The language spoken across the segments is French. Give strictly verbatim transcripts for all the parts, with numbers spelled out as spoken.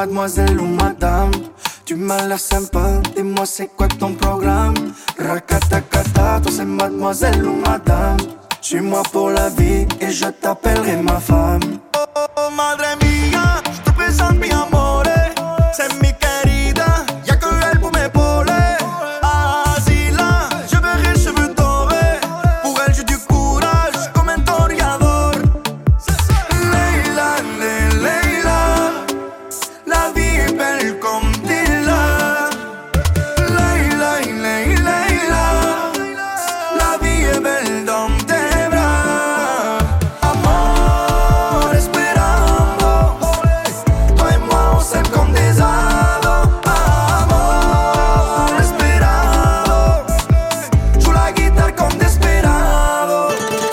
mademoiselle ou madame. Tu m'as l'air sympa, dis-moi c'est quoi ton programme. Rakatakata, toi c'est mademoiselle ou madame. Suis-moi pour la vie et je t'appellerai ma femme. Oh, oh, oh, madre mía, je te présente mi amore. C'est mi querida, y'a que elle pour m'épauler. Asila, je verrai cheveux dorés. Pour elle j'ai du courage comme un toreador. Leila, le, Leila, la vie est belle comme Dila. Leila, Leila, Leila, la vie est belle dans tes bras. Amor, esperando, toi et moi on s'aime comme des ados. Amor, esperando, joue la guitare comme desperado.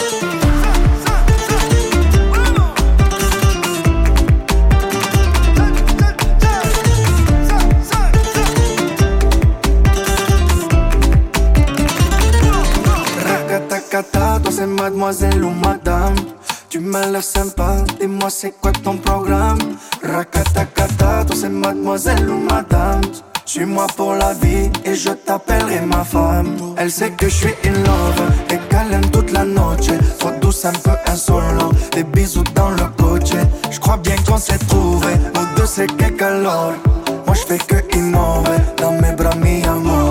Rakatakata, toi c'est mademoiselle ou madame. Tu m'as l'air sympa, dis-moi c'est quoi ton programme. Rakatakata, toi c'est mademoiselle ou madame. Suis-moi pour la vie et je t'appellerai ma femme. Elle sait que je suis in love et qu'elle aime toute la noche. Trop douce, un peu insolent, des bisous dans le coche. Je crois bien qu'on s'est trouvé, nous deux c'est que calor. Moi je fais que innover, dans mes bras mi amor.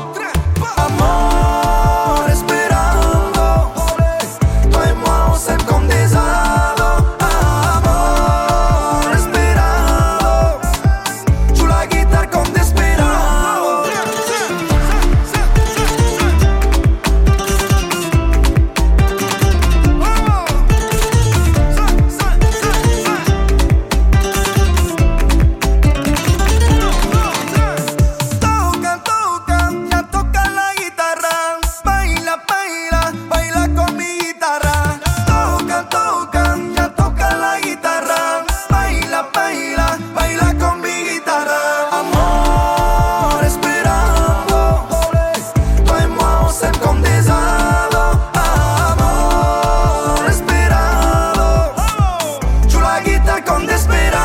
Amor, esperando, toi et moi on s'aime comme des ados. Amor, esperando, joue la guitare comme desperado. Toca, toca, ya toca la guitarra. Baila, baila, baila con mi guitarra. Toca, toca, ya toca la guitarra. Baila, baila, baila con mi guitarra. Amor, esperando, toi et moi on s'aime comme des ados. Amor, esperando, joue la guitare comme desperado.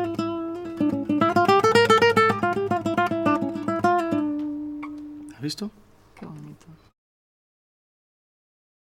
¿Has visto?